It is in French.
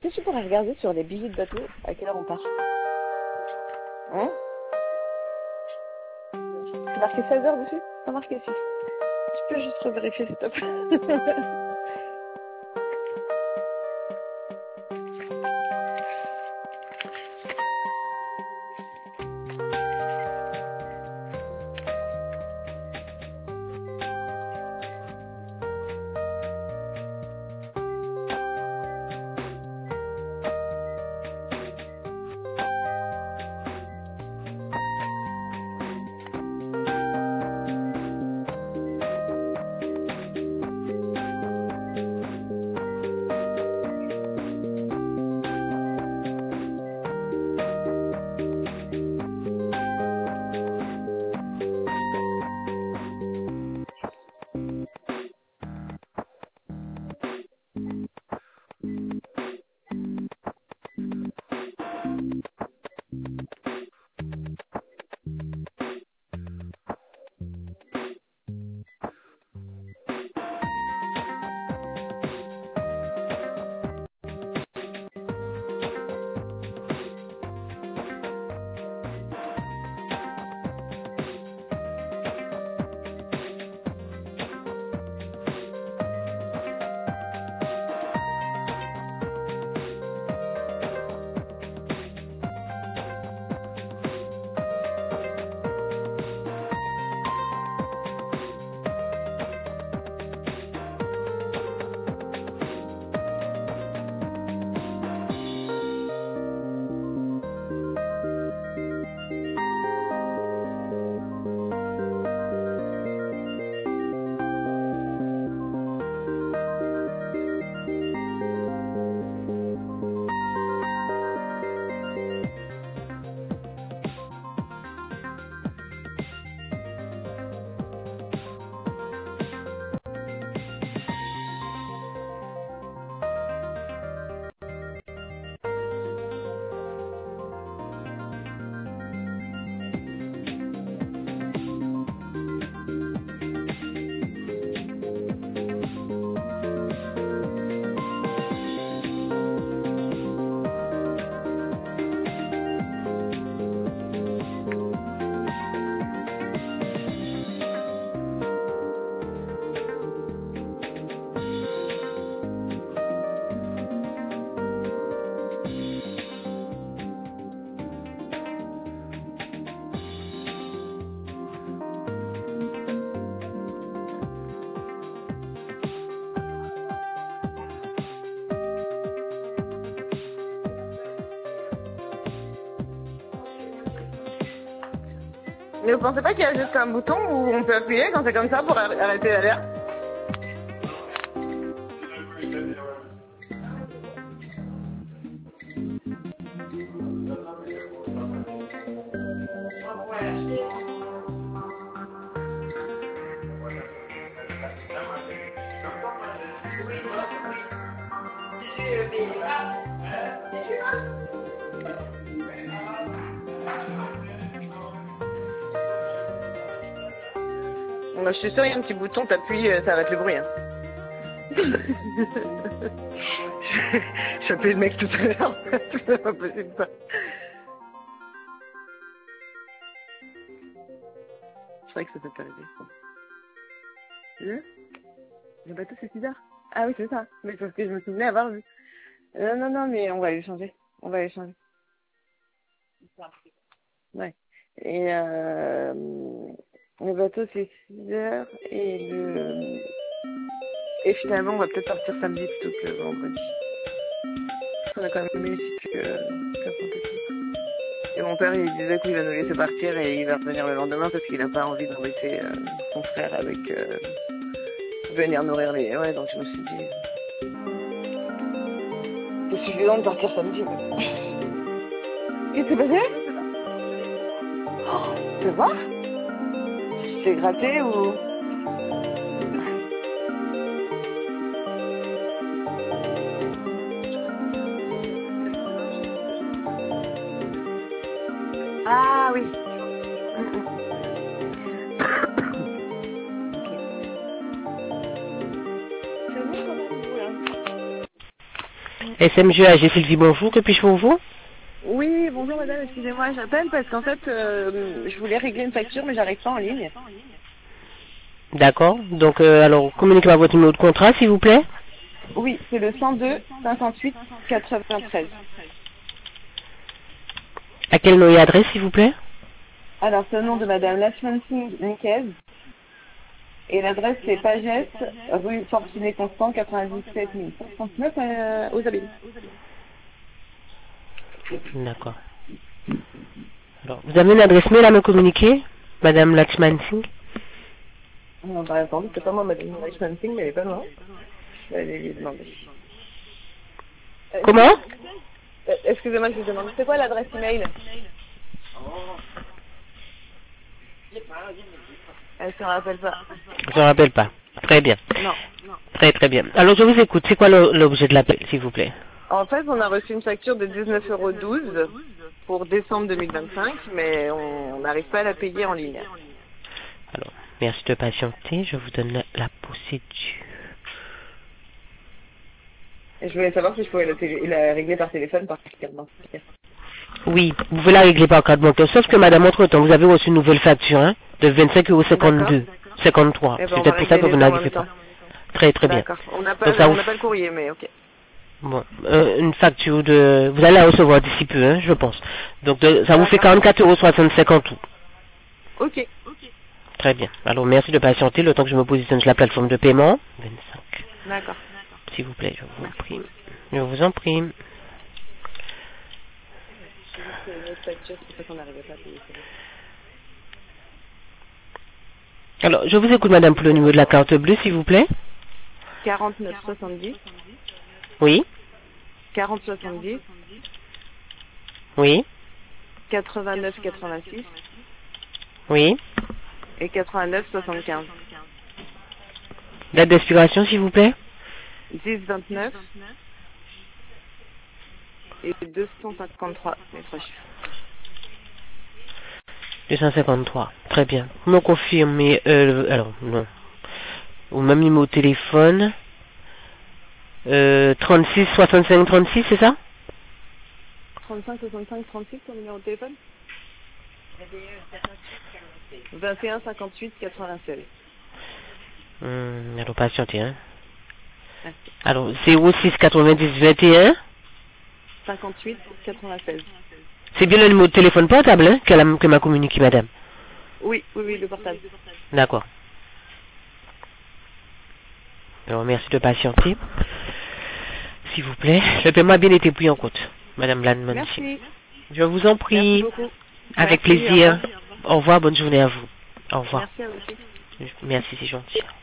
que tu pourrais regarder sur les billets de bateau à quelle heure on part? Hein? C'est marqué 16h dessus? C'est marqué ici. Tu peux juste revérifier s'il te plaît? Mais vous pensez pas qu'il y a juste un bouton où on peut appuyer quand c'est comme ça pour arrêter l'air? Bon, bah, je suis sûre, il y a un petit bouton, t'appuies, ça arrête le bruit. Hein. J'ai appelé le mec tout à l'heure, c'est pas possible ça. Je croyais que ça s'était arrivé. Le bateau c'est 6 heures. Ah oui, c'est ça. Mais parce que je me souvenais avoir vu. Non, mais on va aller changer. On va aller changer. Ouais. Et le bateau c'est 6 heures et finalement on va peut-être partir samedi plutôt que vendredi. On a quand même aimé ici que Saint-Étienne. Et mon père il disait qu'il va nous laisser partir et il va revenir le lendemain parce qu'il n'a pas envie d'embêter son frère avec venir nourrir les... Ouais, donc je me suis dit... C'est suffisant de partir samedi. Qu'est-ce qui s'est passé? Oh, tu vois? Tu t'es gratté ou... Ah oui. C'est bon quand même, vous, là. SMGAG Sylvie, bonjour, que puis-je pour vous? Oui, bonjour madame, excusez-moi, j'appelle parce qu'en fait, je voulais régler une facture, mais j'arrive pas en ligne. D'accord, donc alors communiquez-moi votre numéro de contrat s'il vous plaît. Oui, c'est le 102 58 93. À quel nom et adresse s'il vous plaît? Alors, c'est le nom de madame Lachman Singh Niquez. Et l'adresse, c'est Pagès, rue Fortuné Constant, 97 139 aux Abbés. D'accord. Alors, vous avez une adresse mail à me communiquer, Madame Lakshman Singh? Non, bah attendez, c'est pas moi madame Lachman Singh, mais elle est pas loin. Je vais aller lui demander. Comment? Excusez-moi, je vous demande, c'est quoi l'adresse email? Elle se rappelle pas. Je ne me rappelle pas. Très bien. Non. Très très bien. Alors je vous écoute. C'est quoi l'objet de l'appel, s'il vous plaît? En fait, on a reçu une facture de 19,12 € pour décembre 2025, mais on n'arrive pas à la payer en ligne. Alors, merci de patienter. Je vous donne la procédure. Et je voulais savoir si je pouvais la régler par téléphone, par carte bancaire. Oui, vous pouvez la régler par carte bancaire. Sauf que madame, entre-temps, vous avez reçu une nouvelle facture hein, de 25,52 €. 53. Eh ben, C'est on va peut-être pour ça que régler vous les deux en n'arrivez même pas. temps. Très très bien. D'accord. On n'a pas, Donc, ça vous... pas le courrier, mais ok. Bon, une facture de... Vous allez la recevoir d'ici peu, hein, je pense. Donc ça vous fait D'accord. 44,65 € en tout. Ok. Très bien. Alors merci de patienter le temps que je me positionne sur la plateforme de paiement. 25. D'accord. S'il vous plaît, je vous en prie. Je vous en prie. C'est une autre facture, c'est pour ça qu'on n'arrivait pas à payer. Alors, je vous écoute, madame, pour le numéro de la carte bleue, s'il vous plaît. 49 70 Oui. 40 70 Oui. 89 86 Oui. et 89 75. Date d'expiration, s'il vous plaît. 10 29 et 253, les trois chiffres. 253. Très bien. Vous me confirmez... alors, non. Au même numéro de téléphone. 36 65 36, c'est ça? 35 65 36, ton numéro de téléphone? 21 58 96. Alors, patientez, hein. Merci. Alors, 06 90 21. 58 96. C'est bien le numéro de téléphone portable, hein, que m'a communiqué madame. Oui, oui, oui, le portable. D'accord. Alors, merci de patienter. S'il vous plaît. Le paiement a bien été pris en compte, madame Lanman. Merci. Je vous en prie. Merci beaucoup. Avec Merci, plaisir. Au revoir, bonne journée à vous. Au revoir. Merci à vous aussi. Merci, c'est gentil.